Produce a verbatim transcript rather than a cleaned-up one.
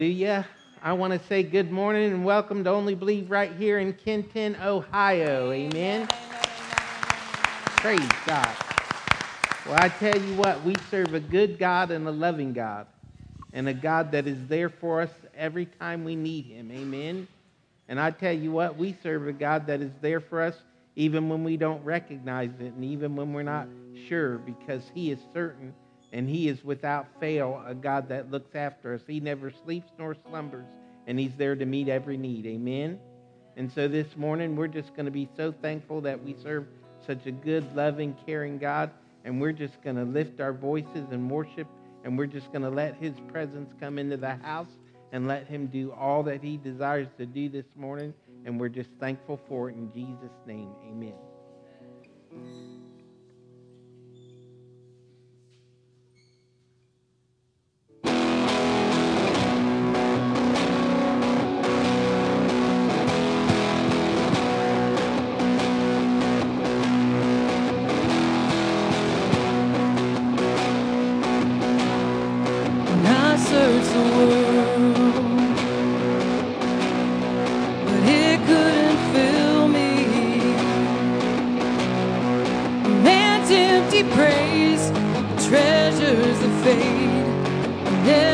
Hallelujah. I want to say good morning and welcome to Only Believe right here in Kenton, Ohio. Amen. Praise God. Well, I tell you what, we serve a good God and a loving God, and a God that is there for us every time we need him. Amen. And I tell you what, we serve a God that is there for us even when we don't recognize it and even when we're not sure, because he is certain and he is without fail a God that looks after us. He never sleeps nor slumbers, and he's there to meet every need. Amen. And so this morning, we're just going to be so thankful that we serve such a good, loving, caring God, and we're just going to lift our voices and worship, and we're just going to let his presence come into the house and let him do all that he desires to do this morning, and we're just thankful for it in Jesus' name. Amen. When I searched the world, but it couldn't fill me. Man's empty praise, treasures that fade,